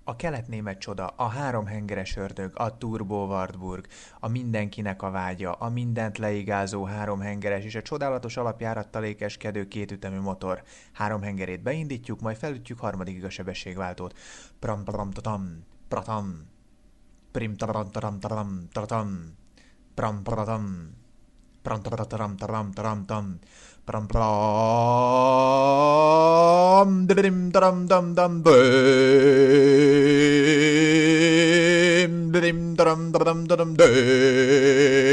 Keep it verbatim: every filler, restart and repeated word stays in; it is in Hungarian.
A kelet-német csoda, a háromhengeres ördög, a Turbo Wartburg, a mindenkinek a vágya, a mindent leigázó háromhengeres és a csodálatos alapjárattal ékeskedő kétütemű motor. Háromhengerét beindítjuk, majd felütjük harmadikig a sebességváltót. Pram pram tatam, pratam, prim taram taram taram taram, pram pratam, pram taram taram taram tam, pram pram, didim taram dam dam bim, didim taram dam dam dam.